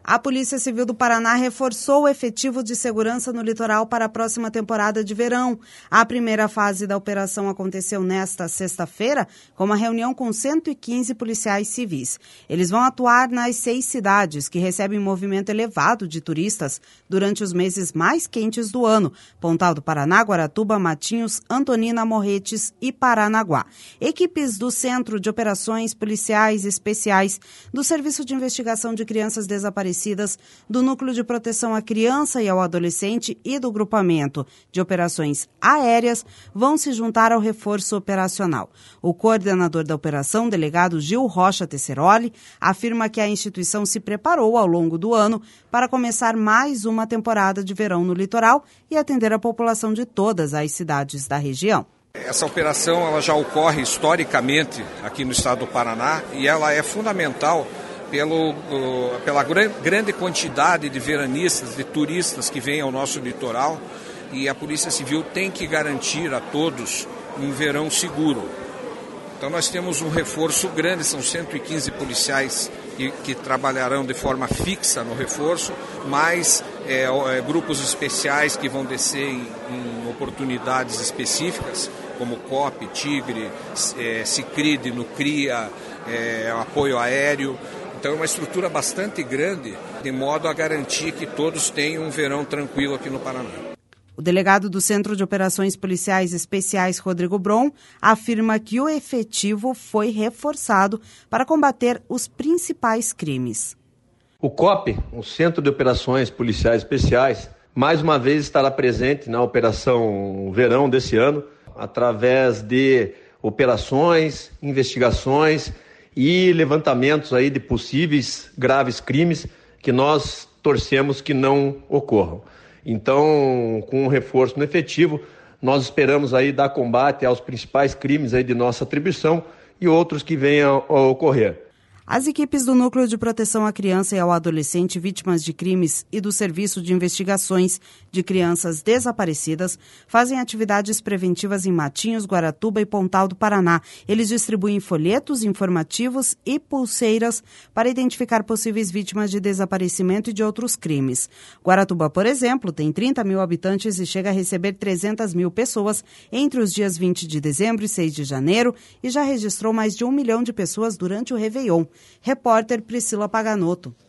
A Polícia Civil do Paraná reforçou o efetivo de segurança no litoral para a próxima temporada de verão. A primeira fase da operação aconteceu nesta sexta-feira, com uma reunião com 115 policiais civis. Eles vão atuar nas 6 cidades que recebem movimento elevado de turistas durante os meses mais quentes do ano: Pontal do Paraná, Guaratuba, Matinhos, Antonina, Morretes e Paranaguá. Equipes do Centro de Operações Policiais Especiais, do Serviço de Investigação de Crianças Desaparecidas, do Núcleo de Proteção à Criança e ao Adolescente e do Grupamento de Operações Aéreas vão se juntar ao reforço operacional. O coordenador da operação, delegado Gil Rocha Tesseroli, afirma que a instituição se preparou ao longo do ano para começar mais uma temporada de verão no litoral e atender a população de todas as cidades da região. Essa operação ela já ocorre historicamente aqui no estado do Paraná e ela é fundamental pela grande quantidade de veranistas, de turistas que vêm ao nosso litoral, e a Polícia Civil tem que garantir a todos um verão seguro. Então nós temos um reforço grande, são 115 policiais que trabalharão de forma fixa no reforço, mais grupos especiais que vão descer em oportunidades específicas, como COP, Tigre, Cicrid, Nucria, apoio aéreo. Então é uma estrutura bastante grande, de modo a garantir que todos tenham um verão tranquilo aqui no Paraná. O delegado do Centro de Operações Policiais Especiais, Rodrigo Bron, afirma que o efetivo foi reforçado para combater os principais crimes. O COP, o Centro de Operações Policiais Especiais, mais uma vez estará presente na Operação Verão desse ano, através de operações, investigações e levantamentos aí de possíveis graves crimes que nós torcemos que não ocorram. Então, com um reforço no efetivo, nós esperamos aí dar combate aos principais crimes aí de nossa atribuição e outros que venham a ocorrer. As equipes do Núcleo de Proteção à Criança e ao Adolescente Vítimas de Crimes e do Serviço de Investigações de Crianças Desaparecidas fazem atividades preventivas em Matinhos, Guaratuba e Pontal do Paraná. Eles distribuem folhetos informativos e pulseiras para identificar possíveis vítimas de desaparecimento e de outros crimes. Guaratuba, por exemplo, tem 30 mil habitantes e chega a receber 300 mil pessoas entre os dias 20 de dezembro e 6 de janeiro e já registrou mais de 1 milhão de pessoas durante o Réveillon. Repórter Priscila Paganotto.